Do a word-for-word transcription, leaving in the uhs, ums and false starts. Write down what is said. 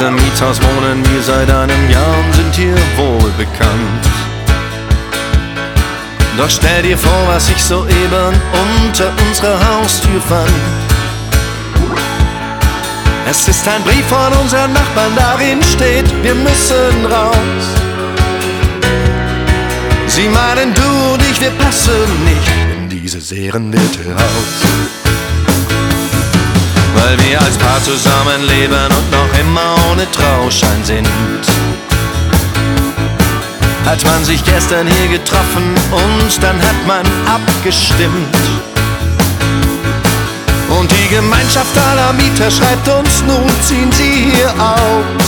diesem Mietshaus wohnen wir seit einem Jahr und sind hier wohl bekannt. Doch stell dir vor, was ich soeben unter unserer Haustür fand. Es ist ein Brief von unseren Nachbarn, darin steht, wir müssen raus. Sie meinen, du und ich, wir passen nicht in dieses ehrenwerte Haus. Weil wir als Paar zusammenleben und noch immer ohne Trauschein sind. Hat man sich gestern hier getroffen und dann hat man abgestimmt. Und die Gemeinschaft aller Mieter schreibt uns, nun ziehen sie hier aus.